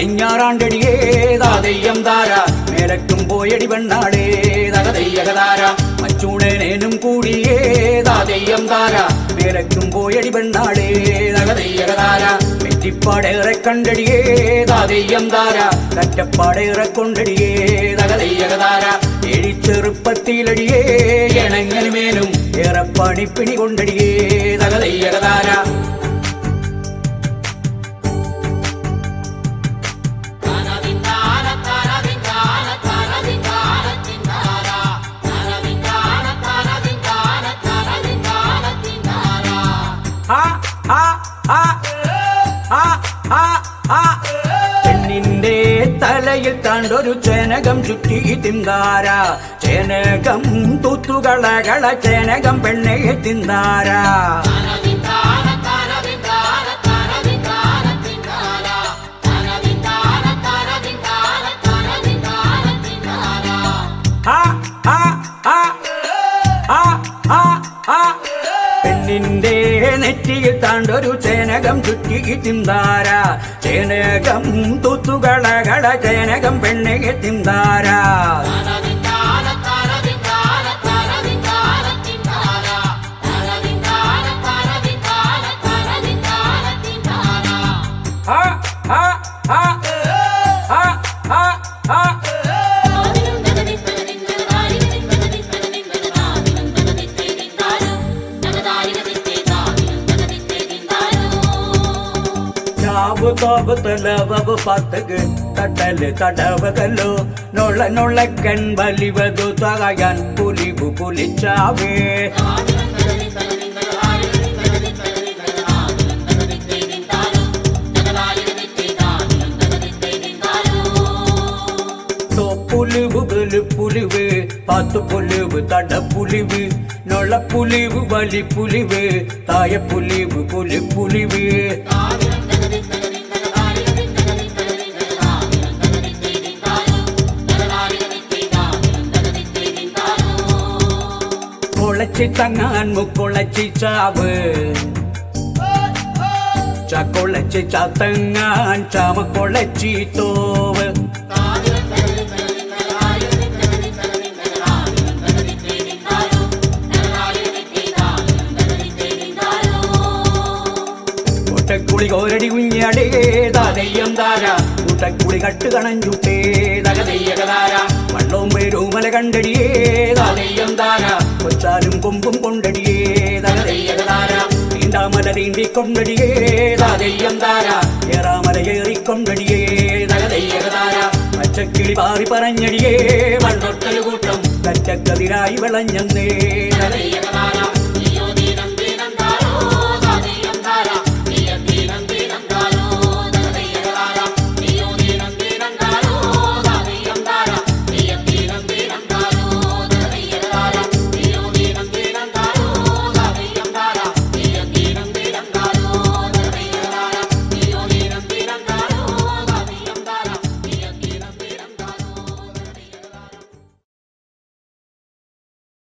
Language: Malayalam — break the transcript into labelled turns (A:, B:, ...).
A: പടിഞ്ഞാറാണ്ടടിയേ ദാതെയ്യം താര മേലക്കും പോയടി പെണ്ണാടേ തകതെയ്യകതാര മച്ചൂണേനും കൂടിയേ ദാതെയ്യം താര മേലക്കും പോയടി പെണ്ണാടേ തകതെയ്യകതാര വെറ്റിപ്പാടേറെ കണ്ടടിയേ ദാതെയ്യം താര കറ്റപ്പാടേറെ കൊണ്ടടിയേ തകതെയ്യകതാര എഴിച്ചെറുപ്പത്തിലടിയേ എണങ്ങനുമേനും ഏറെ പണിപ്പിണി കൊണ്ടടിയേ തകതെയ്യകതാര പെണ്ണിന്റെ തലയിൽ കണ്ടൊരു ചേനകം ചുറ്റി തിന്താര ചേനകം തൂത്തുകളകള ചേനകം പെണ്ണെ തിന്താര പെണ്ണിന്റെ നെറ്റിയിൽ താണ്ടൊരു ചേനകം ചുറ്റി തിന്താര ചേനകം തൂത്തുകളകള ചേനകം പെണ്ണെ തിന്താര തലവു പത്തുക്ക് തട്ടല് തടവകല്ലോ നൊള്ളക്കൻ വലിവതു തകയാൻ പുലിവു പുലിച്ചാവേ പുലിവ് പുലിവ് പത്തു പുലിവ് തടപ്പുലിവ് നൊള്ളപ്പുലിവ് വലിപ്പുലിവ് തായപ്പുലിവ് പുലിപ്പുലിവ് കൊളച്ചി തങ്ങാൻ മുക്കൊളച്ചി ചാവ് ചക്കൊളച്ചി ചാത്തങ്ങാൻ ചാമക്കൊളച്ചി തോവ് കൂട്ടക്കുളി കോരടി കുഞ്ഞടേ ദാതെയ്യം താര കൂട്ടക്കുളി കട്ട് കണഞ്ചുട്ടേ തകതെയ്യകതാര വള്ളവും പേരുമല കണ്ടടിയേ ദാതെയ്യം താര കൊച്ചാലും കൊമ്പും കൊണ്ടടിയേ തകതെയ്യകതാര നീണ്ടാമല നീണ്ടിക്കൊണ്ടടിയേ ദാതെയ്യം താര ഏറാമല ഏറിക്കൊണ്ടടിയേ തകതെയ്യകതാര പച്ചക്കിളി പാറി പറഞ്ഞടിയേ മണ്ണൊട്ടൽ കൂട്ടം കച്ചക്കതിരായി വിളഞ്ഞന്നേ തകതെയ്യകതാര